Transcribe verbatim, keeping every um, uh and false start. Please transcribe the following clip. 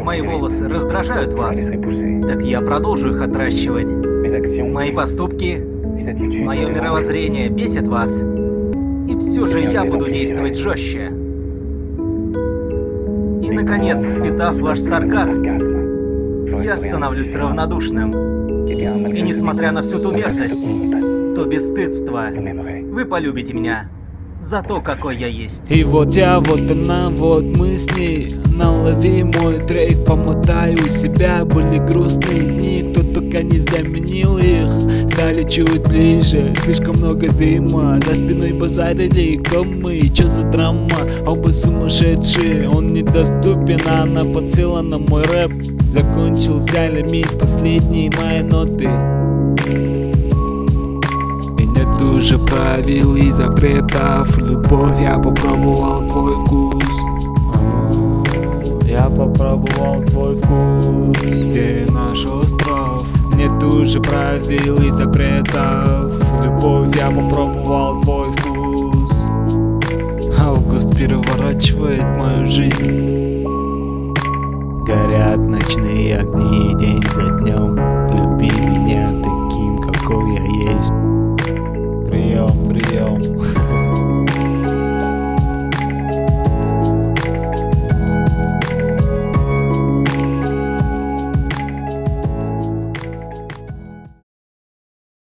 Мои волосы раздражают вас, так я продолжу их отращивать. Мои поступки, мое мировоззрение бесит вас, и все же я буду действовать жестче. И, наконец, впитав ваш сарказм, я становлюсь равнодушным. И несмотря на всю ту мерзость, то бесстыдство, вы полюбите меня за то, какой я есть. И вот я, вот она, вот мы с ней. Налови мой трек, помотаю себя. Были грустные дни, кто только не заменил их. Стали чуть ближе, слишком много дыма. За спиной базарили, кто мы, чё за драма? Оба сумасшедшие, он недоступен, а она подсела на мой рэп. Закончился лимит, последние мои ноты. Уже правил и запретов. Любовь, я попробовал твой вкус. Я попробовал твой вкус. Где наш остров? Нет уже правил и запретов. Любовь, я попробовал твой вкус. Август переворачивает мою жизнь. Горят ночные огни день за днем. Люби меня.